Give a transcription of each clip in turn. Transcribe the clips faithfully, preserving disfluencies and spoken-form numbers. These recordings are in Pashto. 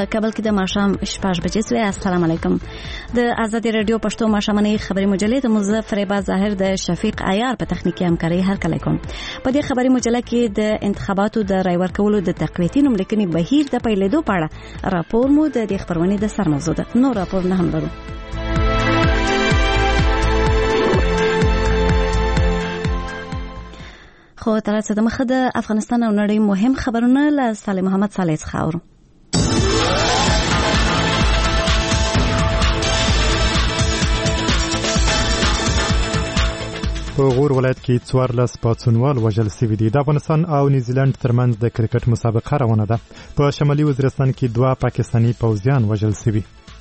په کابل کې د ماښام شپږ بجې سوې. السلام علیکم. د آزادي رادیو پښتو ماښامنۍ خبري مجلې د مظفر عباس ظاهر د شفیق عیار په تخنیکی همکاري هرکلی کوم. په دې خبري مجله کې د انتخاباتو د رای ورکولو د تقویتي نوملیکنې بهیر د پیلېدو په اړه راپور مو د دې خبرونې د سر موضوع ده. نو راپور نه هم لرو. خو تر څه د مخه د افغانستان او نړۍ مهم خبرونه له صالح محمد صالح څخه اورو. په غور ولایت کې څوارلس پاڅونوال وژل شوي دي. د افغانستان او نیوزیلند ترمنځ د کرکټ مسابقه روانه ده. په شمالي وزیرستان کې دوه پاکستاني پوځیان وژل شوي.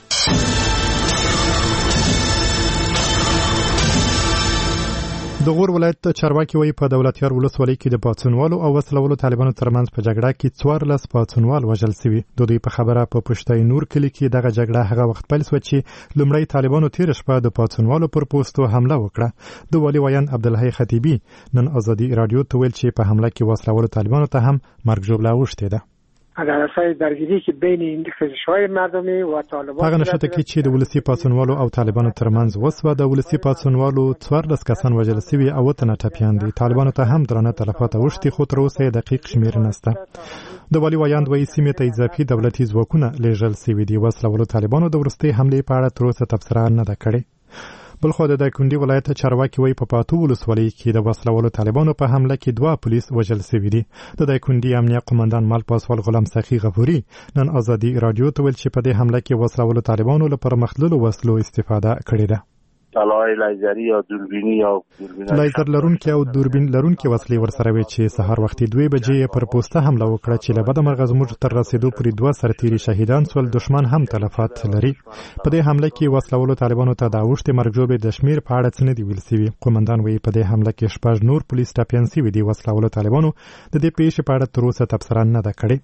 د غور ولایت چارواکي وایي په دولتیار ولسوالۍ کې د پاڅونوالو او وسلهوالو طالبانو ترمنځ په جګړه کې څوارلس پاڅونوال وژل شوي. د دوی په خبره په پشتای نور کلي کې دغه جګړه هغه وخت پیل شوه چې لومړی طالبانو تېره شپه د پاڅونوالو پر پوستو حمله وکړه. د والي ویان عبدالحی خطیبي نن آزادي رادیو ته ویل چې په حمله کې وسلهوالو طالبانو ته هم مرګ ژوبله اوښتې ده. اگر اساس درگیری که بین این خزش‌های مردمی و طالبان هغه نشته کې چې د ولسی پاڅونوالو او طالبانو ترمنځ وسوه. د ولسی پاڅونوالو څوارلس کسان وژل شوي او تنه ټپیان دي. طالبانو ته هم درنه تلفات اوښتي خو تر اوسه دقیق شمیر نشته. د والي ویاند وایي سیمې ته اضافي دولتي ځواکونه لیږل شوي دي. وسلهوالو طالبانو د وروستۍ حملې په اړه تر اوسه تبصره نه ده کړې. بلخو د دایکنډي ولایت چارواکي وایي په پاتو ولسوالۍ کې د وسلهوالو طالبانو په حمله کې دوه پولیس وژل شوي دي. د دایکنډي امنیه قومندان مال پاسوال غلام سخي غفوري نن آزادي رادیو ته ویل چې په دې حمله کې وسلهوالو طالبانو له پرمختللو وسلو استفاده کړې ده. طلای لیزری یا دوربینی یا دوربین لیزر لرونکي او دوربین لرونکي وسلې ورسره وي چې سهار وختي دوه بجې پر پوسټه حمله وکړه چې له بده مرغه زموږ تر رسیدو پورې دوه سرتیري شهیدان سول. دشمن هم تلفات لري. په دې حمله کې وسلهوالو طالبانو ته د اوښتې مرګ ژوبلې د شمیر په اړه څه نه دي ویل شوي. قومندان وایي په دې حمله کې شپږ نور پولیس ټپیان شوي دي. وسلهوالو طالبانو د دې پیښې په اړه تر اوسه تبصره نه ده کړې.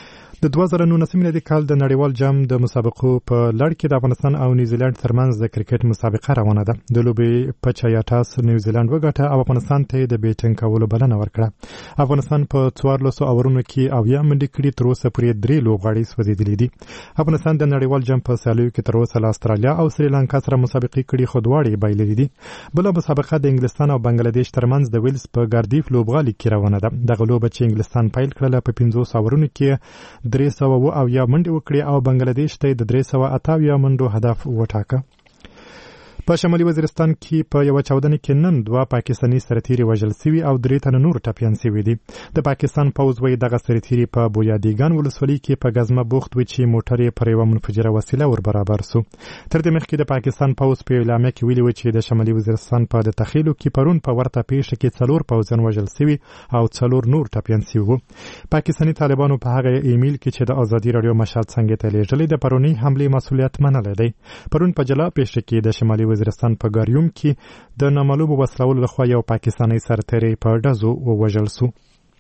د دوه زره نولسم میلادي کال د نړیوال جام د مسابقو په لړ کې د افغانستان او نیوزیلند ترمنځ د کرکټ مسابقه روانه ده. د لوبې په چیا ټاس نیوزیلند وګټه او افغانستان ته د بیټینګ کولو بلنه ورکړه. افغانستان په څوارلسو اورونو کې اویا منډې کړي. تر اوسه پورې درې لوبغاړي سوځېدلي دي. افغانستان د نړیوال جام په سیالیو کې تر اوسه له استرالیا او سریلانکا سره مسابقې کړي خو دواړې بایللې دي. بله مسابقه د انګلستان او بنگلاديش ترمنځ د ویلز په ګاردیف لوبغالي کې روانه ده. دغه لوبه چې انګلستان پیل کړله په پنځوس اورونو کې درې سوه او یا منډې وکړي او بنگلاديش ته د درې سوه اته اویا منډو هدف وټاکه. په شمالي وزیرستان کې په یو چاودنه کې نن دوه پاکستاني سرتیري وژل شوي او درې تنه نور ټپیان شوي دي. د پاکستان پوځ وایي دغه سرتیري په بویادیګان ولسوالۍ کې په غزمه بوخت و چې موټر یې پر یوه منفجره وسیله ور برابر سو. تر دې مخکې د پاکستان پوځ په اعلامیه کې ویلي و چې د شمالي وزیرستان په د تخیلو کې پرون په ورته پیښه کې څلور پوځیان وژل شوي او څلور نور ټپیان شوي وو. پاکستاني طالبانو په هغه ایمیل کې چې د آزادي رادیو مشال څنګه ته لیږلی د پرونی حملې مسؤلیت منلی دی. پرون په جلا پیښه کې د شمالي وزیرستان په ګاریوم کې د نامعلومو وسلهوالو لخوا یو پاکستاني سرتیری په ډزو ووژل سو.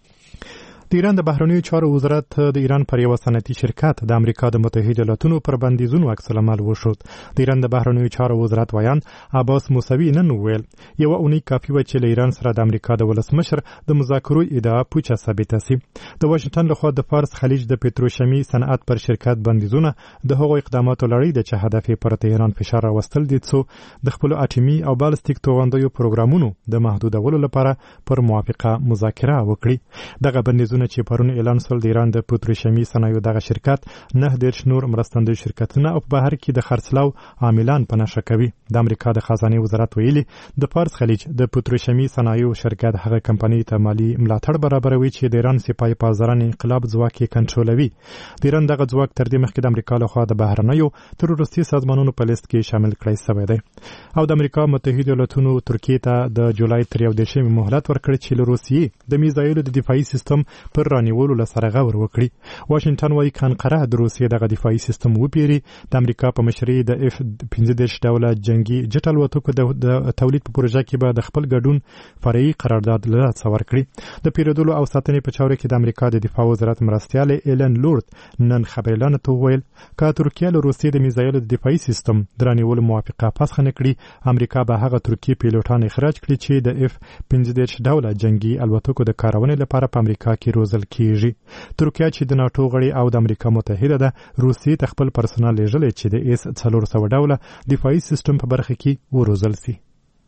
د ایران د بهرنیو چارو وزارت د ایران پر یو صنعتي شرکت د امریکا د متحده ایالاتونو پر بندیزونو عکس العمل وښود. د ایران د بهرنیو چارو وزارت ویان عباس موسوي نن وویل یوه اونۍ کافي وه چې له ایران سره د امریکا د ولسمشر د مذاکرو ادعا پوچه ثابته سي. د واشنګټن لخوا د فارس خلیج د پتروشیمي صنعت پر شرکت بندیزونه د هغو اقداماتو لړۍ ده چې هدف یې پر تهران فشار راوستل دي څو د خپلو اټومي او بالستیک توغندیو پروګرامونو د محدودولو لپاره پر موافقه مذاکره وکړي. دغه بندیزونه چې پرون اعلان شول د ایران د پتروشیمي صنایعو دغه شرکت نه دېرش نور مرستندوی شرکتونه او په بهر کې د خرڅلاو عاملان په نښه کوي. د امریکا د خزانې وزارت ویلي د فارس خلیج د پتروشیمي صنایعو شرکت هغه کمپنۍ ته مالي ملاتړ برابروي چې د ایران سپای پازران انقلاب ځواک یې کنټرولوي. د ایران دغه ځواک تر دې مخکې د امریکا لخوا د بهرنیو تروریستي سازمانونو په لیست کې شامل کړی شوی دی. او د امریکا متحده ایالاتونو ترکیې ته د جولای تر یو دېرشمې مهلت ورکړی چې له روسیې د میزایلو د دفاعي سیستم پر رانیولو لسره غور وکړي. واشنګټن وايي کانقره د روسیې دغه دفاعي سیستم وپیري. د امریکا په مشرۍ د اف پنځه دېرش ډوله جنگي جټ الوتکو د تولید په پروژه کې به د خپل ګډون فرعي قرارداد له لاسه ورکړي. د پیرودلو او ساتنې په چارو کې د امریکا د دفاع وزارت مرستیال ایلن لورد نن خبريالانو ته وویل که ترکیه له روسیې د میزایلو د دفاعي سیستم د رانیولو موافقه پسخه نه کړي امریکا به هغه ترکیې پیلوټان اخراج کړي چې د اف پنځه دېرش ډوله جنگي الوتکو د کارونې لپاره په امریکا کې روزل کیږي. ترکیه چې د ناتو غړي او د امریکا متحده ده روسیې ته خپل پرسنل لیږلی چې د ایس څلور سوه ډوله دفاعي سیستم په برخه کې وروزل سي.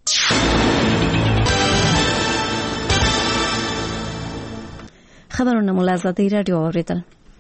خبرونه مو له ازادۍ راډیو اورېدل.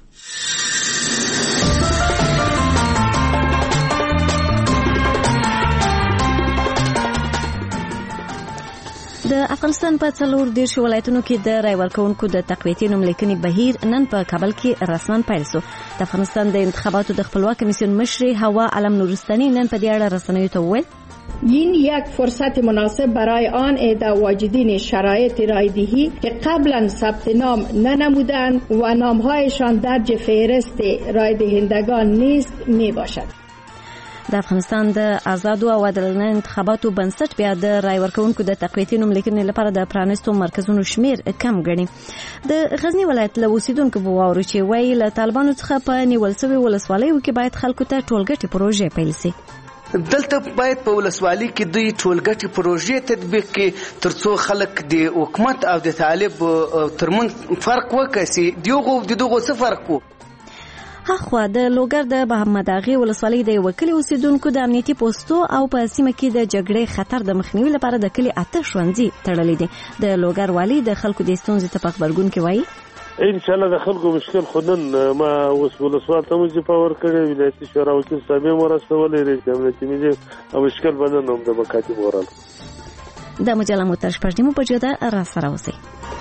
د افغانستان په څلور دېرش ولایتونو کې د رای ورکوونکو د تقویتي نوملیکنې بهیر نن په کابل کې رسما پیل شو. د افغانستان د انتخاباتو د خپلواک کمیسیون مشر هوا علم نورستاني نن په دې اړه رسنیو ته وویل این یک فرصت مناسب برای آن عده واجدین شرایط رایدهی که قبلا ثبت نام ننمودند و نامهایشان درج فهرست رایدهندگان نیست می باشد. د افغانستان د آزادو او عادلانه انتخاباتو بنسټ بیا د رای ورکوونکو د تقویتي نوملیکنې لپاره د پرانیستو مرکزونو شمیر کم ګڼي. د غزنی ولایت له اوسیدونکو په واورو چې وایي له طالبانو څخه په نیول شوې ولسوالیو کې باید خلکو ته ټولګټې پروژې پیل شي. دلته باید په ولسوالۍ کې دوی ټولګټې پروژې تطبیق کړي ترڅو خلک د حکومت او د طالب ترمنځ فرق وکړي. دغه د دغه څه فرق وو. هغه د لوګر د محمد اغي ولسوالۍ د وکیل اوسیدونکو د امنیتي پوسټو او په سیمه کې د جګړې خطر د مخنیوي لپاره د کلی اته ښوونځي تړلې دي. د لوګر والی د خلکو د ستونزې ته په خبرګون کې وایي ان شاء الله د خلکو مشکل خودن ما اوس ولسوال ته موږ پاور کړی ولایتي شورا وکیل صاحب مرستولې رئیس امنیتي مې او مشکل باندې نوم د مکاتب ورال د مجله موتر شپږمو په جده را سره اوسئ.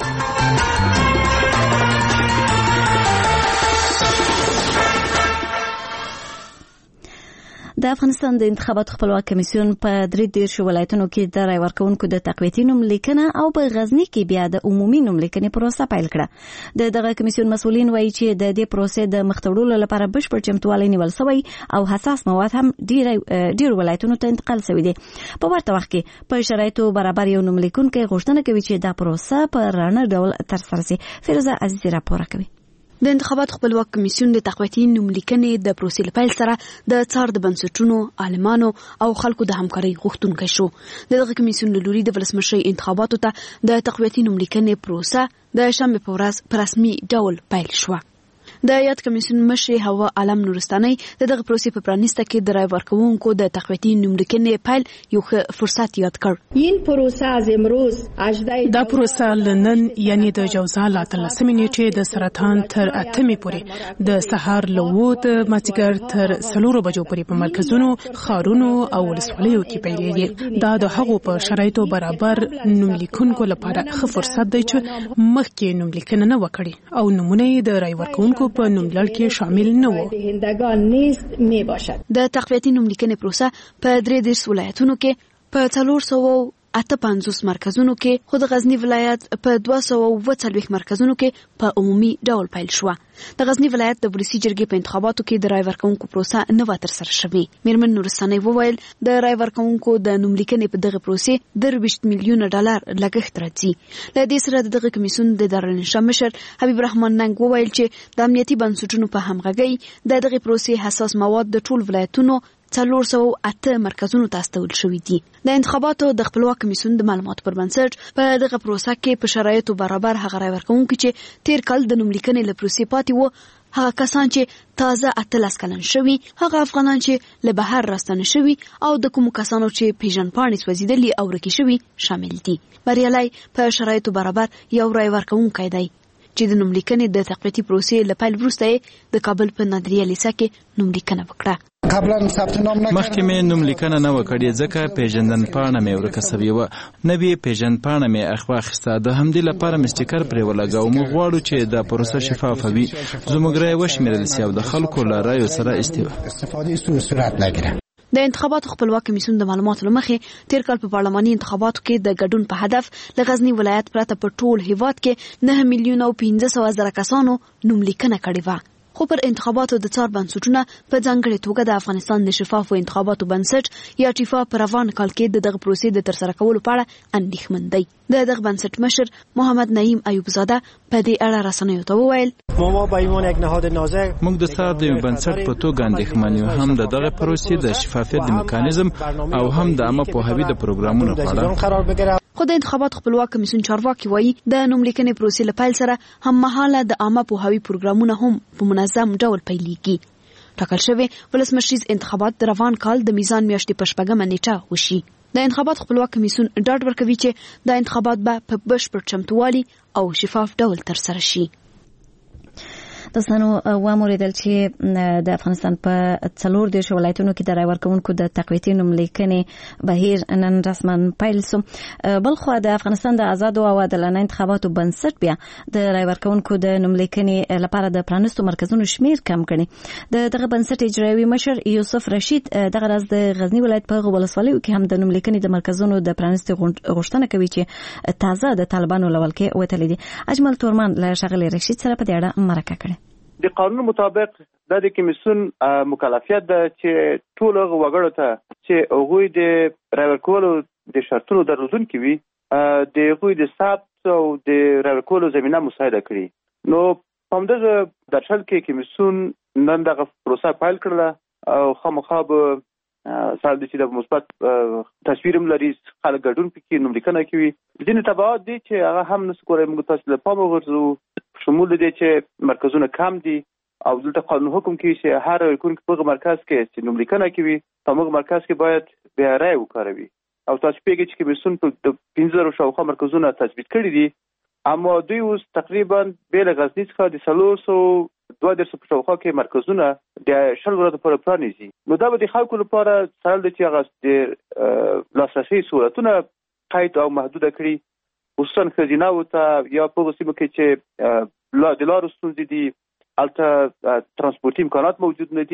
د افغانستان د انتخاباتو خپلواک کمیسیون په درې دېرش ولایتونو کې د رای ورکوونکو د تقویتي نوملیکنه او په غزنی کې بیا د عمومي نوملیکنې پروسه پیل کړه. د دغه کمیسیون مسؤلین وایي چې د دې پروسې د مخته لپاره بشپړ چمتووالی نیول شوی او حساس مواد هم ډیر ولایتونو ته انتقال شوی دي. په ورته وخت کې په شرایطو برابر یو نوملیکونکی غوښتنه کوي چې دا پروسه په رڼه ډول ترسره شي. فیروزه عزیزی راپور کوي. د انتخاباتو خپلواک کمیسیون د تقویتي نوملیکنې د پروسې لپاره سره د څار د بنسټونو عالمانو او خلکو د همکارۍ غوښتونکي شو. دغه کمیسیون له لوري د ولسمشر انتخاباتو ته د تقویتي نوملیکنې پروسه د شنبه په ورځ په رسمي ډول پیل شو. د یاد کمیسیون مشر هوا علم نورستاني دغه پروسې په پرانیسته کې د رای ورکوونکو د تقویتي نوملیکنې پیل یو فرصت یاد کړ. این پروسه از امروز دا پروسه لنن یعنی د جوزا لا تلسمې نیټې د سرطان تر اتمې پورې د سهار لوو د مازیګر تر څلورو بجو پورې په مرکزونو خارونو او ولسوالیو کې پیلېږي. دا د هغو په شرایطو برابر نوملیکونکو لپاره ښه فرصت دی چې مخکې نوملیکنه نه وکړي او نمونه د رای ورکوونکو په نوملړ کې شامل نه وو. هندگان نیست می باشد. د تقویتي نوملیکنې پروسه په درې دېرش ولایتونو کې په څلور سوه اته پنځوس مرکزونو کې خود غزنی ولایت په دوه سوه اووه څلوېښت مرکزونو کې په عمومي ډول پیل شو. د غزنی ولایت د ولسی جرګې په انتخاباتو کې د رای ورکوونکو پروسه نه و ترسره شوې. میرمن نورستاني وویل د رای ورکوونکو د نوملیکنې په دغه پروسې درویشت میلیونه ډالر لګښت راځي. له دې سره دغه کمیسیون د دارالانشا مشر حبیب رحمان ننګ وویل چې د امنیتي بنسټونو په همغږۍ د دغه پروسې حساس مواد د ټول ولایتونو څلور سوه اته مرکزونو ته استول شوي دي. د انتخاباتو د خپلواک کمیسیون د معلوماتو پر بنسټ په دغه پروسه کې په شرایطو برابر هغه رای ورکوونکي چې تیر کال د نوملیکنې له پروسې پاتې وو، هغه کسان چې تازه اتلس کلن شوي، هغه افغانان چې له بهر راستنه شوي او د کومو کسانو چې پیژندپاڼې سوځېدلي او ورکې شوي شامل دي. بریالی په شرایطو برابر یو رای ورکوونکی دی چې د نوملیکنې د تقویتي پروسې له پیل وروسته د کابل په نادریه لیسه کې نوملیکنه وکړه. مخکې مې نوملیکنه نه وکړې ځکه پیژندپاڼه مې ورکه سوې وه، نوې پیژندپاڼه مې اخوا اخیسته. د همدې لپاره مې سټیکر پرې ولګاوه. موږ غواړو چې دا پروسه شفافه وي، زموږ رایې وشمېرل سي او د خلکو له رایو سره استفاده. د انتخاباتو خپلواک کمیسیون د معلوماتو له مخې تیر کال په پارلماني انتخاباتو کې د ګډون په هدف له غزنی ولایت پرته په ټول هیواد کې نه میلیونه او پنځه سوه زره کسانو نوملیکنه کړې وه. خو پر انتخاباتو د څار بنسټونه په ځانګړې توګه د افغانستان د شفافو انتخاباتو بنسټ یا ټیفا په روان کال کې د دغه پروسې د ترسره کولو په اړه اندېښمن دی. د دغه بنسټ مشر محمد نعیم ایوب زاده په دې اړه رسنیو ته وویل موږ د څار د بنسټ په توګه اندېښمن یو، هم د دغه پروسې د شفافیت د میکانیزم او هم د عامه پوهاوي د پروګرامونو په اړه. خو د انتخابات خپلواک کمیسیون چارواکي وایي د نوملیکنې پروسې له پیل سره هممهاله د عامه پوهاوي پروګرامونه هم په منظم ډول پیلېږي. ټاکل شوی ولسمشریز انتخابات د روان کال د میزان میاشتې په شپږمه نیټه وشي. د انتخابات خپلواک کمیسیون ډاډ ورکوي چې د انتخابات به په بشپړ چمتووالي او شفاف ډول ترسره شي. دوستانو واموریدل چې د افغانستان په څلور دیرش ولایتونو کې د رای ورکوونکو د تقویتي نوملیکنې بهیر نن رسما پیل شو. بلخو د افغانستان د آزادو او عادلانه انتخاباتو بنسټ بیا د رای ورکوونکو د نوملیکنې لپاره د پرانیستو مرکزونو شمیر کم کړي. د دغه بنسټ اجرایوي مشر یوسف رشید دغه راز د غزنی ولایت په ولسوالیو کې هم د نوملیکنې د مرکزونو د پرانیستو غوښتنه کوي چې تازه د طالبانو لول کې وتلې دي. اجمل تورمان له شغله رشید سره په دې اړه مرکه کړې. د قانون مطابق د کمیسیون مکلفیت ده چې ټول وګړو ته چې هغوی د رای ورکولو د شرطونو درلودونکي وي د هغوی د ثبت او د رای ورکولو زمینه مساعده کړي. نو په همدغه درشل کې کمیسیون نن دغه پروسه پیل کړله او خامخا به سره د چې د مثبت تصویر هم لري، خلک ګډون پکې نوملیکنه کوي. ځینې تبعات دي چې هغه هم نشو کولای موږ تاسو له پامه وغورځوو، شمول دي چې مرکزونه کم دي او دلته قانون حکم کوي چې هر ورکوونکی په مرکز کې چې نوملیکنه کوي په موږ مرکز کې باید بیا رای وکاروي. او تاسو پیږئ چې کمیسیون په پنځه زره شاوخوا مرکزونه تثبیت کړي دي، اما دوی اوس تقریبا بېل غزني څخه د څلور سوه دوه دېرش په شاوخوا کې مرکزونه د شل ورځو لپاره پرانیزي. نو دا به د خلکو لپاره سهل دی چې هغه د لاسرسي سهولتونه قید او محدوده کړي، خصوصا ښځیناوو ته یا په هغو سیمو کې چې د لارو ستونزې دي، هلته ترانسپورتي امکانات موجود نه دي.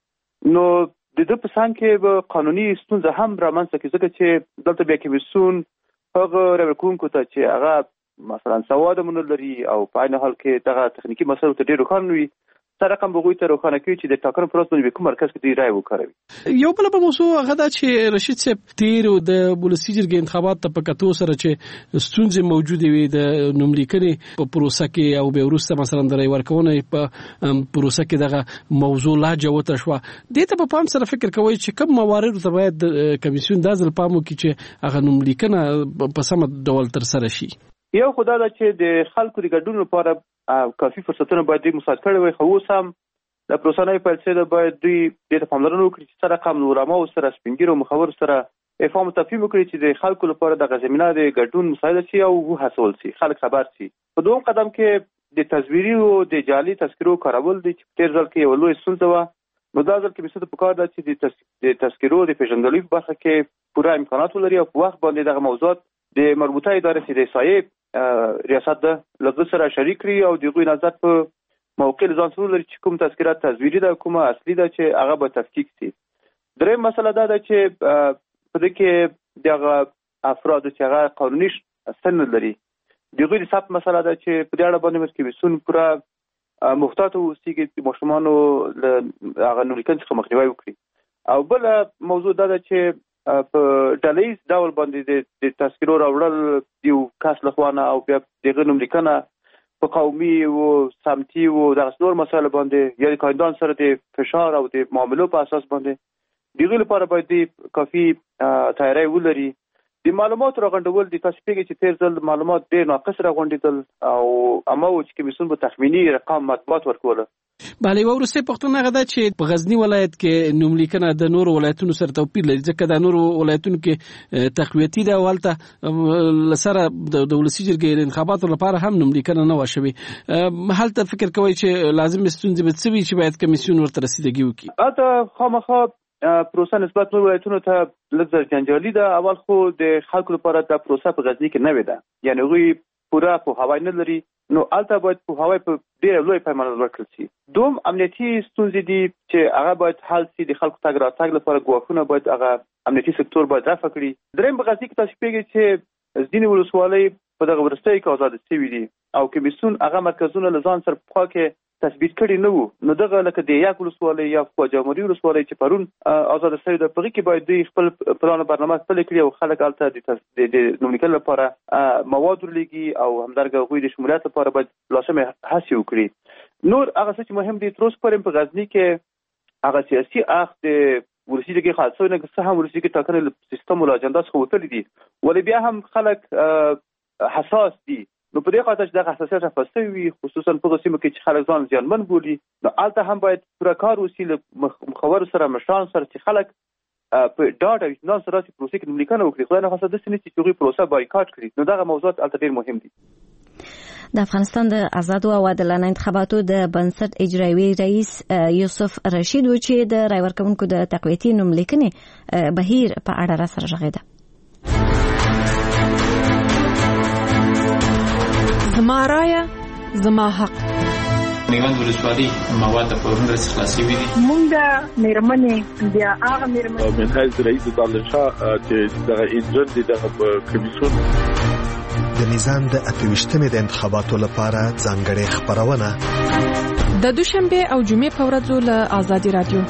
نو د ده په څنګ کې به قانوني ستونزه هم رامنځته کړي، ځکه چې دلته بیا کمیسیون هغه رای ورکوونکو ته چې هغه مثلا سواد هم نه لري او په عین حال کې دغه تخنیکي مسایلو ته ډېر روښانه وي، سره رقم به هغوی ته روښانه کوي چې د ټاکنو په ورځ باندې کوم مرکز کې دوی رای وکاروي. یو بله به موضوع هغه ده چې رشید صاحب تېرو د ولسي جرګې انتخابات ته په کتو سره چې ستونزې موجودې وي د نوملیکنې په پروسه کې او بیا وروسته مثلا د رای ورکونې په پروسه کې دغه موضوع لا جوته شوه. دې ته په پام سره فکر کوئ چې کوم مواردو ته باید کمیسیون دا ځل پام وکړي چې هغه نوملیکنه په سمه ډول ترسره شي؟ یو خو دا ده چې د خلکو د ګډون لپاره کافي فرصتونه باید دوی مساعد کړی وي، خو اوس هم د پروسه نوې پیل شوې ده، باید دوی دې ته پاملرنه وکړي چې څه رقم له علماو سره، سپین ږیرو مخورو سره افهام و تفهیم وکړي چې د خلکو لپاره دغه زمینه د ګډون مساعده شي او وهڅول شي، خلک خبر شي. په دویم قدم کې د تصویري او د جعلي تذکرو کارول دي چې تېر ځل کې یوه لویه ستونزه وه. نو دا ځل کمیسیون ته پکار ده چې د تذکرو د پېژندګلوۍ په برخه کې پوره امکانات ولري او په وخت باندې دغه موضوعات د مربوطه ادارې چې د احصایې ریاست ده له ده سره شریک کړي او د هغوی نظر په موقع له ځان سره ولري چې کوم تذکره تصویري ده، کومه اصلي ده چې هغه به تفکیک شي. درېیم مسله دا ده چې په دې کې دغه افرادو چې هغه قانوني سن لري د هغوی د ثبت مسله ده چې په دې اړه باندې کمیسیون پوره محتاط واوسي چې ماشومانو له هغه نوملیکنې څخه مخنیوی وکړي. او بله موضوع دا ده چې په ډلهییز ډول باندې د تذکرو راوړل یو کس له خوا نه او بیا د هغه نوملیکنه په قومي او سمتي او دغسې نور مسایلو باندې یا د کاندیدانو سره د فشار او د معاملو په اساس باندې د هغوی لپاره باید دوی کافي تیاری ولري. د معلوماتو راغونډول دي، تاسو پوهېږئ چې تېر ځل معلومات ډېر ناقص راغونډېدل او همه و چې کمیسیون به تخمیني رقم مطبوعات ورکوله. بله، یوه وروستۍ پوښتنه هغه ده چې په غزني ولایت کې نوملیکنه د نورو ولایتونو سره توپیر لري، ځکه د نورو ولایتونو کې تقویتي ده او هلته له سره د ولسي جرګې انتخاباتو لپاره هم نوملیکنه نه وه شوې. هلته فکر کوئ چې لازمې ستونزې به څه وي چې باید کمیسیون ورته رسیدګي وکړي؟ هلته خامخا پروسه نسبت نور ولایتونو ته لږ زر جنجالي ده. اول خو د خلکو لپاره دا پروسه په غزني کې نوې ده، یعنې هغوی پوره پوهاوی نه لري، نو هلته باید پوهاوی په ډېره لویه پیمانه ورکړل شي. دوم امنیتي ستونزې دي چې هغه باید حل شي، د خلکو تګ راتګ لپاره ګواښونه باید هغه امنیتي سکتور باید رفع کړي. درېیم په غزني کې تاسو پوهېږئ چې ځینې ولسوالۍ په دغه وروستیو کې ازاده شوي دي او کمیسیون هغه مرکزونه له ځان سره پخوا کې تثبیت کړي نه وو. نو دغه لکه د یک ولسوالۍ یا خواجه مري ولسوالۍ چې پرون ازاده شوې ده، په هغې کې باید دوی خپل پلان او برنامه خپله کړي او خلک هلته د نوملیکنې لپاره مواد ورلېږي او همدارنګه هغوی د شمولیت لپاره باید لازمې هڅې وکړي. نور هغه څه چې مهم دي، تر اوسه پورې په غزني کې هغه سیاسي اخ د ولسی جرګې خاصو نه څه هم ولسی کې ټاکنې سیستم ول اجنډا څخه وتلې دي ولې بیا هم خلک حساس دي نو په دې خاطر چې د حساسیت افسوي وي خصوصا په قسمه کې چې خلک ځان ځانمن بولي نو البته هم باید پوره کار وسی له مخور سره مشران سره چې خلک په ډاډ او اطمینان سره چې پروسې کې نملیکنه وکړي خو نه خاصه د سنې چې هغه پروسه بایکاټ کړي نو دغه موضوعات البته ډېر مهم دي. د افغانستان د آزادو او عادلانه انتخاباتو د بنسټ اجرایي رئیس یوسف رشید و چې د رای ورکونکو د تقویتي نوملیکنې بهیر په اړه را سره غږیده. زما رایه زما حق. میوند ولسوالي مواد په ورنده خلاصي وي مونږ د میرمنې بیا هغه میرمنې من حیث رئیس دالشاه چې دغه انجن دي دغه کمیسیون د نظام د اتويشتمې د انتخاباتو لپاره ځانګړې خبرونه د دوشنبه او جمعې په ورځو له آزادي رادیو.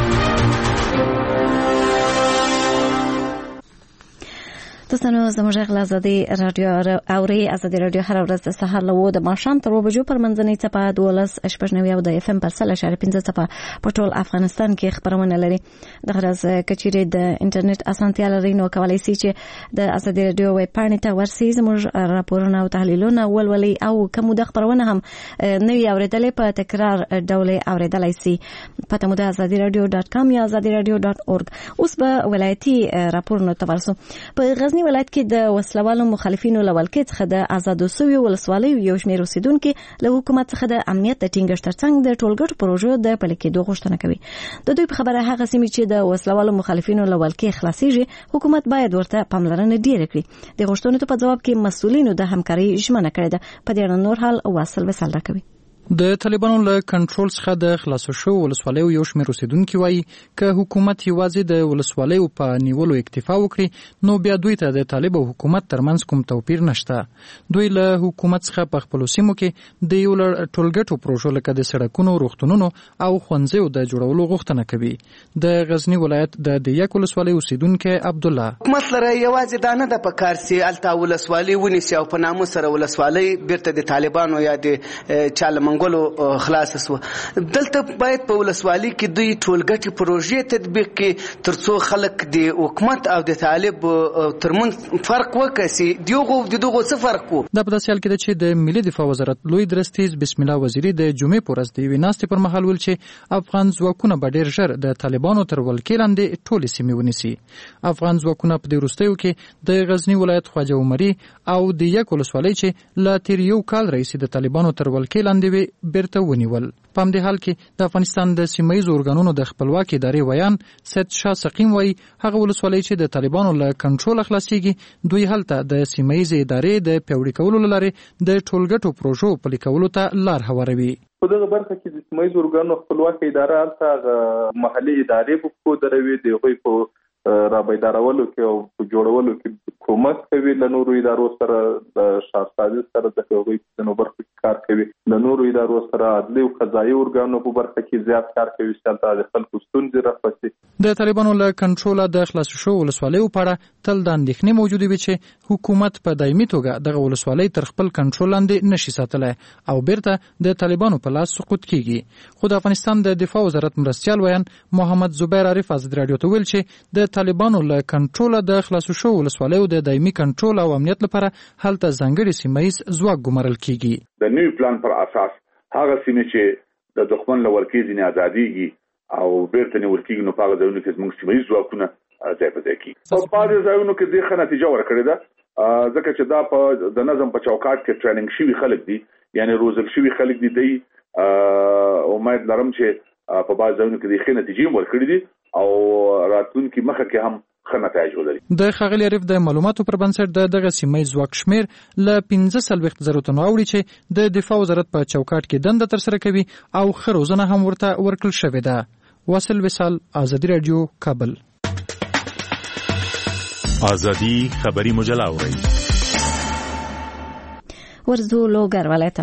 دوستانو زموږ غږ آزادي رادیو اوري آزادي رادیو هر ورځ د سهار له وو د ماښام تر وبجو پر منځنۍ څپه دولس شپږ نوي او د اف ام پر سل اشاره پنځه څپه په ټول افغانستان کې خبرونه لري. د غرض کچيري د انټرنیټ اسانتیا لري نو کولای شي چې د آزادي رادیو ویب پاڼې ته ورسي زموږ راپورونه او تحلیلونه ولولي او کوم د خبرونه هم نوي اوریدلې په تکرار ډول اوریدلای شي. پته مو د آزادي رادیو ډاټ کام یا آزادي رادیو ډاټ اورګ. اوس به ولایتي راپورونه تورسو. په غزنی ولایت کې د وسلوالو مخالفینو لول کې څخه د آزادو سوي ولسوالۍ یو شمېر اوسیدونکو له حکومت څخه د امنیت د ټینګښت ترڅنګ د ټولګټو پروژو د پلي کېدو غوښتنه کوي. د دوی په خبره هغه سیمې چې د وسلوالو مخالفینو لول کې خلاصيږي حکومت باید ورته پاملرنه ډیره کړي. د غوښتنو په جواب کې مسؤلینو د همکاري ژمنه کړې ده. په دې اړه نور حال واصل وسل راکوي. د طالبانو له کنټرول څخه د خلاصو شو ولسوالیو یو شمېر اوسیدونکو وایي که حکومت یوازې د ولسوالیو په نیولو اکتفا وکړي نو بیا دوی ته د طالب او حکومت ترمنځ کوم توپیر نشته. دوی له حکومت څخه په خپلو سیمو کې د یو ټولګټو پروژو لکه د سړکونو، روغتونونو او ښوونځیو د جوړولو غوښتنه کوي. د غزنی ولایت د دیک ولسوالۍ اوسیدونکی عبدالله حکومت لره یوازې دا نه ده په کار سي الته ولسوالۍ ونیسي او په ناموس سره ولسوالۍ بیرته د طالبانو یا د چاله منګولو خلاص شو. دلته باید په ولسوالۍ کې دوی ټولګټي پروژې تطبیق کړي ترڅو خلک د حکومت او د طالب ترمنځ فرق وکړي. دیغه د دغه څه فرق وو. د په داسې حال کې چې د ملي دفاع وزارت لوی درستیز بسم الله وزیری د جمعې پر ورځ د ویناستې پر مهال ویل چې افغان ځواکونه به ډېر ژر د طالبانو تر ولکې لاندې ټولې سیمې ونیسي. افغان ځواکونه په دې وروستیو کې د غزنی ولایت خواجه عمري او د یک ولسوالۍ چې لا تیر یو کال رئیس د طالبانو تر ولکې لاندې وي بیرته ونیول. په همدې حال کې د افغانستان د سیمه ییزو ارګانونو د خپلواکۍ ادارې ویان سید شاه سقیم وایي هغه ولسوالۍ چې د طالبانو له کنټرول خلاصيږي دوی هلته د سیمه ییزې ادارې د پیاوړي کولو لپاره د ټولګټو پروژو پلي کولو ته لار هواروي. په دغه برخه کې د سیمه ییزو ارګانونو خپلواکۍ اداره هلته محلي ادارې په کو دروي د هغوی په رابیدارولو کې او په جوړولو کې کومک کوي. له نورو ادارو سره د شاهسازي سره د هغوی د نو برخه کې کار کوي. له نورو ادارو سره عدلي او قضایي ارګانونو په برخه کې زیات کار کوي چې د خلکو ستونزې رافسي. د طالبانو له کنټروله د خلاص شو ولسوالیو په اړه تل د اندېښنې موجوده وي چې حکومت په دایمي توګه دغه ولسوالۍ تر خپل کنټرول لاندې نشي ساتلی او بیرته د طالبانو په لاس سقوط کیږي. خو د افغانستان د دفاع وزارت مرستیال ویان محمد زبیر عارف آزادي رادیو ته ویل چې د طالبانو له کنټروله د خلاصو شو ولسوالیو د دایمي کنټرول او امنیت لپاره هلته ځانګړي سیمه ییز ځواک ګمارل کیږي. د نوي پلان پر اساس هغه سیمې چې د دښمن له ولکې ځینې ازادېږي او بیرته نیول کېږي نو په هغه ځایونو کې زموږ سیمه ییز ځواکونه ځای په ځای کېږي. په بعضې ځایونو کې دې ښه نتیجه ورکړې ده ځکه چې دا په د نظم په چوکاټ کې ټریننګ شوي خلک دي یعنی روزل شوي خلک دي. دی امید لرم چې په بعض ځایونو کې دې ښې نتیجې ورکړې دي او راتلونکي مخه کې هم د ښاغلي عارف د معلوماتو پر بنسټ د دغه سیمه ییز ځواک شمیر له پنځه څلوېښت زرو تنو اوړي چې د دفاع وزارت په چوکاټ کې دنده ترسره کوي او ښه روزنه هم ورته ورکړل شوې ده. واصل وصال، آزادي رادیو، کابل. آزادی خبری مجله اورئ. ورزو لوګر ولایت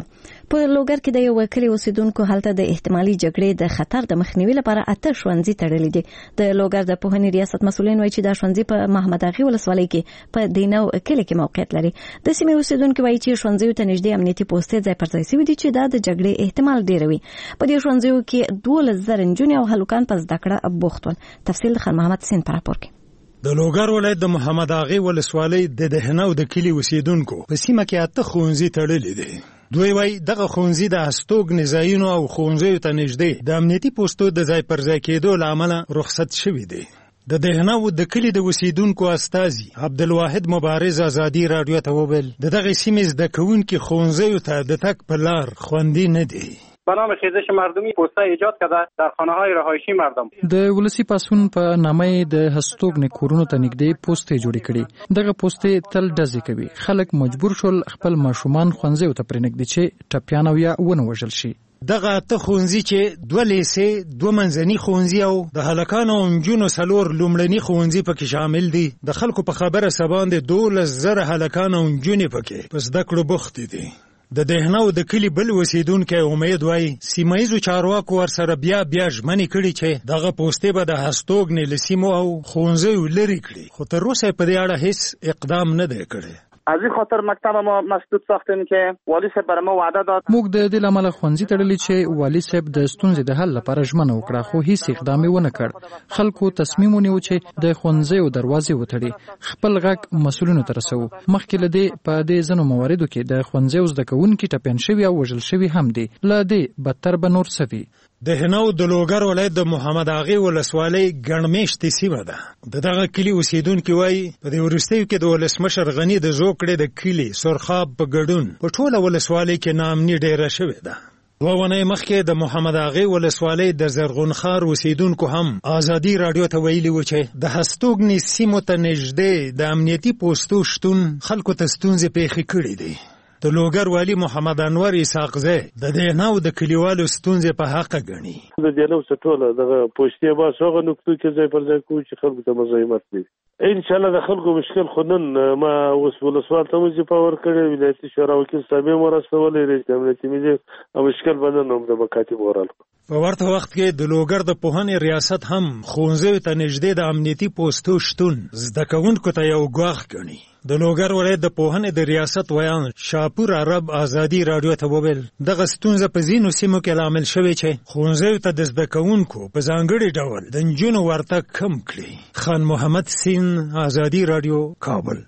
په لوګر کې د یو کلی اوسیدونکو هلته د احتمالي جګړې د خطر د مخنیوي لپاره اته ښوونځي تړلي دي. د لوګر د پوهنې ریاست مسؤلین وایي چې دا ښوونځي په محمد اغي ولسوالۍ کې په دینو کلی کې موقعیت لري. د سیمې اوسیدونکو وایي چې ښوونځیو ته نږدې امنیتي پوسټې ځای پر ځای شوي دي چې دا د جګړې احتمال ډیر وي. په دې ښوونځیو کې دولس زره نجونې او هلکان په زده کړه بوخت ول. تفصیل د خان محمد سین پر راپور کې. د لوګر ولایت د محمد اغي ولسوالۍ د دهنو د کلی اوسیدونکو په سیمه کې اته ښوونځي تړلي دي. دوی وایي دغه ښوونځي د هستوګنې ځایونو او ښوونځیو ته نږدې د امنیتي پوسټو د ځای پر ځای کېدو له امله رخصت شوي دي. د دهنو د کلی د اوسیدونکو استازي عبدالواحد مبارز ازادي رادیو ته وویل د دغه سیمې زده کوونکي ښوونځیو ته د تګ په لار خوندي نه دي. به نام خیزش مردمی پوسته ایجاد کرده در خانه های رهایشی مردم. د ولسی پاسون په نامه د هستوګنې کورونو ته نږدې پوسټې جوړې کړي. دغه پوسټې تل ډزې کوي. خلک مجبور شول خپل ماشومان ښوونځیو ته پرېنږدي چې ټپیان او یا ونه وژل شي. دغه اته ښوونځي چې دوه لیسې دوه منځني ښوونځي او د هلکانو او نجونو څلور لومړني ښوونځي پکې شامل دي. د خلکو په خبره سباندې دولس زره هلکان او نجونې پکې په زده کړو بوخت دي. د دهنو د کلی بل اوسیدونکی امید وایي سیمه ییزو چارواکو ورسره بیا بیا ژمنې کړي چې دغه پوسټې به د هستوګنې له سیمو او ښوونځیو لرې کړي، خو تر اوسه په دې اړه هیڅ اقدام نه دی کړی. از این خاطر مکتب ما مسدود ساختیم که والی صاحب برای ما وعده داد. موږ د دې لامل ښوونځي تړلي چې والی صاحب د ستونزې د حل لپاره ژمنه وکړه، خو هیڅ اقدام یې ونه کړ. خلکو تصمیم ونیو چې د ښوونځیو دروازې وتړي. خپل غږ مسؤلینو ته رسوو. مخکې له دې په دې ځینو مواردو کې د ښوونځیو زده کوونکي ټپیان شوي او وژل شوي هم دي. له دې بدتر به نور څه وي. دهنو د لوګر ولایت د محمد اغي ولسوالۍ ګڼمېشتې سیمه ده. د دغه کلي اوسیدونکي وایي په دې وروستیو کې د ولسمشر غني د زوکړې د کلي سرخاب په ګډون په ټوله ولسوالۍ کې ناامني ډېره شوې ده. دوه ونې مخکې د محمد اغي ولسوالۍ د زرغونخار اوسیدونکو هم ازادي رادیو ته ویلي و چې د هستوګنې سیمو ته نږدې د امنیتي پوسټو شتون خلکو ته ستونزې پېښې کړې دي. د لوګر والی محمد انور اسحاقزی د دهنو د کلیوالو ستونزې په حق ګڼي. د دهنو ټوله دغه پوسټې به هغه نقطو کې ځای پر ځای کوي چې خلکو ته مزاحمت نه وي. ان شاء الله د خلکو مشکل خو نن ما اوس ولسوال ته مې پاور کړی ولایتي شورا وکیل صاحب یې مرستولې رئیس امنیتي مې مشکل باندې نوم د مکاتب ورال. په ورته وخت کې د لوګر د پوهنې ریاست هم ښوونځیو ته نږدې د امنیتي پوسټو شتون زده کوونکو ته یو ګواښ ګڼي. د لوګر ولایت د پوهنې د ریاست ویان شاپور عرب ازادي رادیو ته وویل دغه ستونزه په ځینو سیمو کې لامل شوې چې ښوونځیو ته د زده کوونکو په ځانګړي ډول د نجونو ورتګ کم کړي. خان محمد سین ازادي رادیو کابل.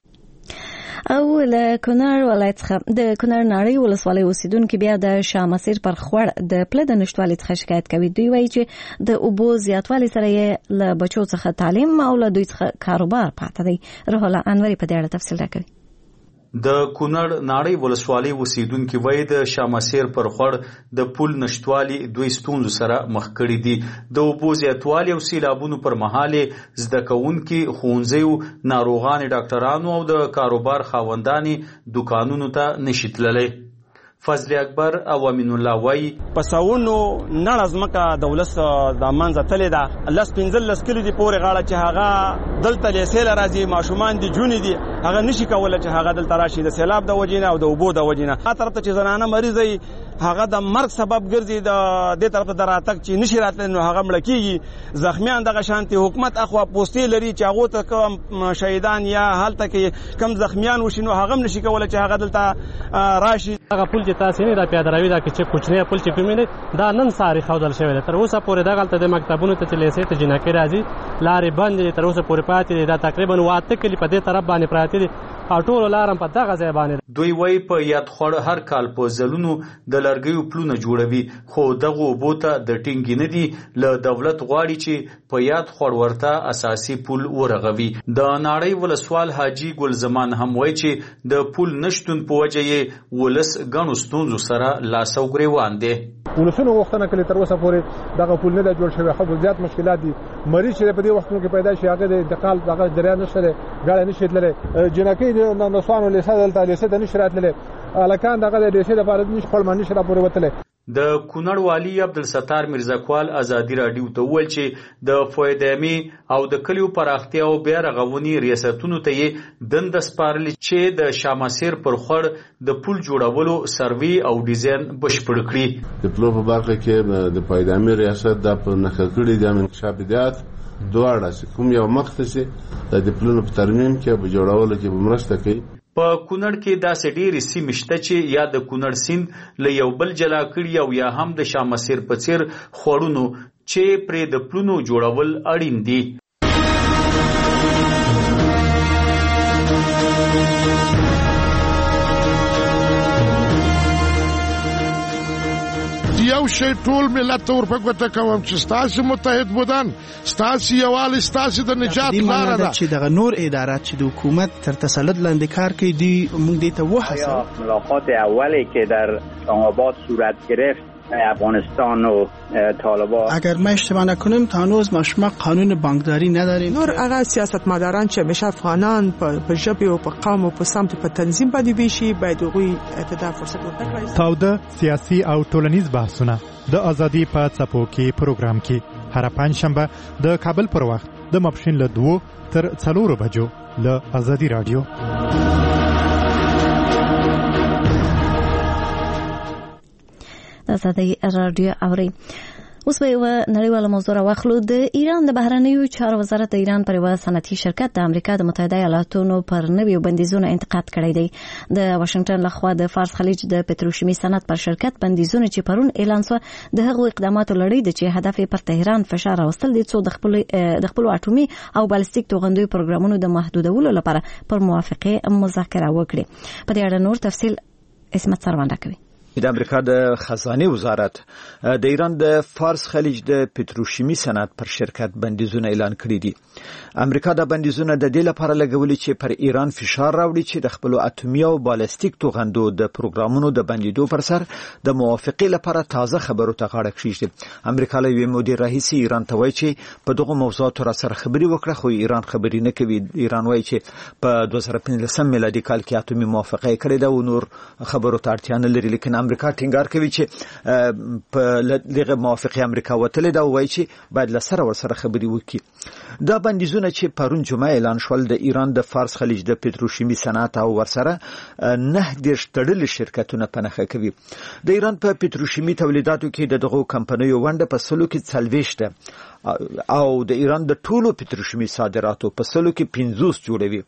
او له کونړ ولایت څخه د کونړ ناړۍ ولسوالۍ اوسیدونکو بیا د شاه مسیر پر خوړ د پله د نشټوالي څخه شکایت کوي. دوی وایي چې د اوبو زیاتوالي سره یې له بچو څخه تعلیم او له دوی څخه کاروبار پاتې دی. روح الله انوري په دې اړه تفصیل راکوي. د کونړ ناړۍ ولسوالۍ اوسیدونکي وایي د شاه مسیر پر خوړ د پل نشټوالي دوی ستونزو سره مخ کړي دي. د اوبو زیاتوالي او سیلابونو پر مهال زده کوونکي ښوونځیو ناروغانې ډاکټرانو او د کاروبار خاوندانې دکانونو ته نشي تللی. فضل اکبر او امین الله وای پساونو نړ ازمکه د ولس د منځ تلې ده لس پنځل لس کلی دی پورې غاړه چې هغه دلته لیسې راځي ماشومان دي جونې دي هغه نشي کولای چې هغه دلته راشي د سیلاب د وجینه او د اوبو د وجینه. هغه طرف ته چې زنانه مریض وي هغه د مرګ سبب ګرځي. د دې طرف ته دراتک چې نشي راتلل نو هغه مړ کیږي. زخمیان دغه شانتي حکومت اخوا پوسټې لري چې هغه ته کوم شهیدان یا حالت کې کم زخمیان وشي نو هغه نشي کولای چې هغه دلته راشي. هغه پل چې تاسو نه را پیادروي دا چې کوچنی پل چې کومې دا نن ساري خودل شوی تر اوسه پورې دغه تل د مکتبونو ته لیسې ته جنکې راځي لارې بندې تر اوسه پورې پاتې دا تقریبا واته کلی په دې طرف باندې پراته دي ټول لارم په دغه ځای باندې. دوی وایي په یاد خوړ هر کال په ځلونو د لرګیو پلونه جوړوي خو دغه اوبو ته د ټینګي نه دي. له دولت غواړي چې په یاد خوړ ورته اساسي پل ورغوي. د ناړۍ ولسوال حاجی ګل زمان هم وایي چې د پل نشتون په وجه یې ولس ګڼو ستونزو سره لاس او ګریوان دي. ولسونو وختونه کله تر اوسه پورې دغه پل نه جوړ شوی. خو زیات مشکلات دي. مریض چې په دې وختونو کې پیدا شي هغه د انتقال دغه جریان نشته غاړه نشي تللی. جنکې د نسوانو لیسه دلته لیسه د نشي راتللی الکان دغه د لیسه د فارد نشي خپل منی شره پورې وتللی. د کونړ والی عبدالستار میرزاکوال ازادي راډیو ته وویل چې د فویدامي او د کلیو پراختیا او بیا رغونې ریاستونو ته یې دنده سپارلې چې د شاماسیر پر خړ د پل جوړولو سروي او ډیزاین بشپړ کړي. د پلو په برخه کې د فویدامي ریاست د په نخښه کړي د انکشافیات دواړه چې کوم یو مخته شي د پلونو په ترمیم کې په جوړولو کې مرسته کوي. په کونړ کې داسې ډېرې سیمې شته چې یا د کونړ سیند له یو بل جلا کړي او یا هم د شامسیر په څیر خوړونو چې پرې د پلونو جوړول اړین دي. یو شی ټول ملت ته ورپګوته کوم چې ستاسو متحد بودن ستاسو یووالی ستاسو د نجات لاره ده چې دغه نور ادارات چې د حکومت تر تسلط لاندې کار کوي دی موږ دې ته وحسه ملاقات اولی که در اسلام آباد صورت گرفت افغانستان و طالبان اگر ما اشتباه نکنیم تا هنوز ما شما قانون بانکداری نداریم. نور هغه سیاستمداران چې همیشه افغانان په ژبه او په قوم او په سمت په تنظیم باندې ویشي باید هغوی ته فرصت ورکړي. تاوده سیاسي او ټولنیز بحثونه د ازادي په څپو کې پروګرام کې هر پنځشنبه د کابل پر وخت د ماپښین له دوه تر څلورو بجو له ازادي رادیو. د ازادي رادیو اوري. اوس به یو نړیواله موضوع راواخلو. د ایران د بهرنیو چارو وزارت د ایران پر یو صنعتي شرکت د امریکا د متحده ایالاتونو پر نویو بندیزونو انتقاد کړی دی. د واشنگټن لخوا د فارس خلیج د پتروشیمي صنعت پر شرکت بندیزونه چې پرون اعلان شو د هغو اقداماتو لړۍ ده چې هدف پر تهران فشار راوستل دي څو د خپل د خپل اټومي او بالستیک توغندوی پروګرامونو د محدودولو لپاره پر موافقه مذاکره وکړي. په دې اړه نور تفصیل اسمت سروان راکوي. د امریکا د خزانه وزارت د ایران د فارس خلیج د پتروشیمي صنعت پر شرکت بندیزونه اعلان کړي دي. امریکا د بندیزونه د دې لپاره لګولي چې پر ایران فشار راوړي چې د خپل اټومي او بالستیک توغندو د پروګرامونو د بندیدو پر سر د موافقه لپاره تازه خبرو ته غاړه کېږي. امریکا له یو مودې راهیسې ایران ته وایي چې په دغه موضوعاتو را سره خبري وکړه خو ایران خبري نه کوي. ایران وایي چې په دوه زره پنځلسم میلادي کال کې اټومي موافقه کړې ده او نور خبرو ته اړتیا نه لري. لیکن امریکا ټینګار کوي چې په دغه موافقه امریکا وتلې ده او وایي چې باید له سره ورسره خبري وکړي. دا بندیزونه چې پرون جمعه اعلان شول د ایران د فارس خلیج د پتروشیمي صنعت او ورسره نه دیرش تړلي شرکتونه په نښه کوي. د ایران په پتروشیمي تولیداتو کې د دغو کمپنیو ونډه په سلو کې څلوېښت ده او د ایران د ټولو پتروشیمي صادراتو په سلو کې پنځوس جوړوي.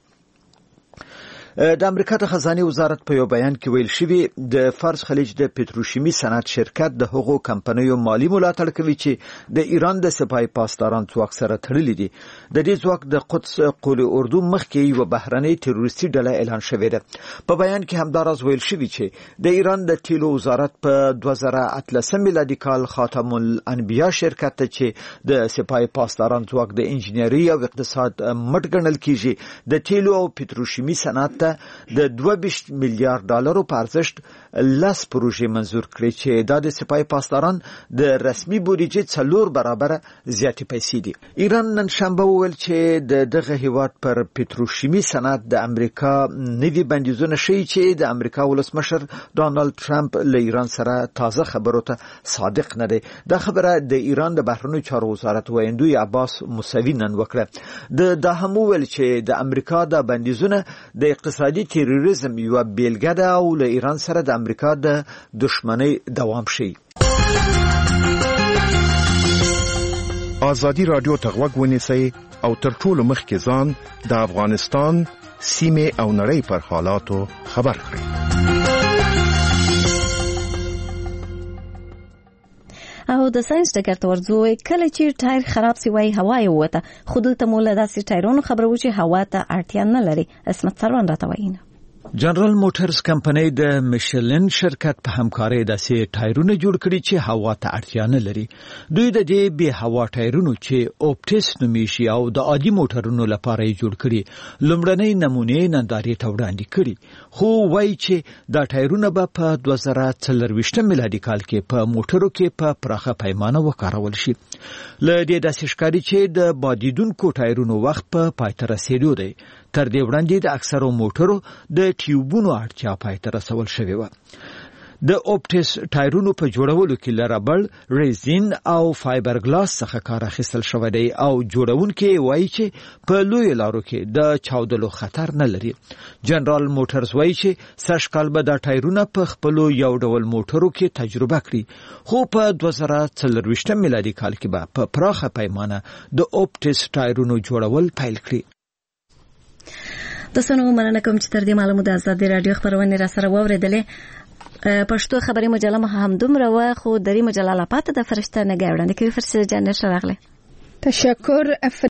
د امریکا د خزانه وزارت په یو بیان کې ویل شوی د فارس خلیج د پتروشیمي صنعت شرکت د هغو کمپنیو مالی ملاتړ کوي چې د ایران د سپای پاسداران ځواک سره تړلي دي. د دې ځواک د قدس قول اردو مخکې یو بهرنۍ تروریستي ډله اعلان شوې ده. په بیان کې همداراز ویل شوی چې د ایران د تیلو وزارت په دوه زره اتلسم میلادي کال خاتم الانبیا شرکت ته چې د سپای پاسداران ځواک د انجنیری او اقتصاد مټ ګڼل کیږي د تیلو او پتروشیمي صنعت د دوه ویشت میلیارډ ډالرو په ارزښت لس پروژې منزور کړې چې دا د سپای پاسداران د رسمي بودیجې څلور برابره زیاتې پیسې دي. ایران نن شنبه وویل چې د دغه هیواد پر پتروشیمي صنعت د امریکا نوي بندیزونه ښیي چې د امریکا ولسمشر ډانلډ ټرمپ له ایران سره تازه خبرو ته صادق نه دی. دا خبره د ایران د بهرنیو چارو وزارت ویندوی عباس موسوي نن وکړه. د دا هم وویل چې د امریکا د بندیزونه د اقتصادي تروریزم یو بیلګه ده او له ایران سره د امریکا د دښمنۍ دوام شي. ازادي رادیو ته غوږ ونیسئ او تر ټولو مخکې ځان د افغانستان سیمې او نړۍ پر حالاتو خبر کړئ. او د ساينس ډګر ته ورځو کله چې ټایر خراب سی وای هوا یې وته خود ته مولا داسې ټایرونو خبرو چې هوا ته اړتیا نه لري. اسمت سروان راته وایي. جنرال موټرز کمپنۍ د میشلن شرکت په همکارۍ داسې ټایرونه جوړ کړي چې هوا ته اړتیا نه لري. دوی د دې به هوا ټایرونو چې اوپټس نومیږي او د عادي موټرونو لپاره یې جوړ کړي لومړنۍ نمونې نندارې ته وړاندې کړي خو وایي چې دا ټایرونه به په دوه زره څلرویشتم میلادي کال کې په موټرو کې په پراخه پیمانه وکارول شي. له دې داسې ښکاري چې د بادیدونکو ټایرونو وخت په پای ته رسیدو دی. تر دې وړاندې د اکثرو موټرو د ټیوبونو اړتیا پای ته رسول شوې وه. د اوپټس ټایرونو په جوړولو کې لربړ ریزین او فایبر ګلاس څخه کار اخیستل شوی دی او جوړونکي وایي چې په لوی لارو کې د چاودلو خطر نه لري. جنرال موټرز وایي چې سږ کال به دا ټایرونه په خپلو یو ډول موټرو کې تجربه کړي خو په دوه زره څلرویشتم میلادي کال کې به په پراخه پیمانه د اوپټس ټایرونو جوړول پیل کړي. د سنو مننه کوم چې تر دې معلومه د آزادي رادیو خبرونه را سره واوریدلې. پښتو خبري مجله مه هم دومره و خو درې مجله لا پاته د فرشته نه ګاوړنه کوي. فرشته جان نشه راغله. تشکر.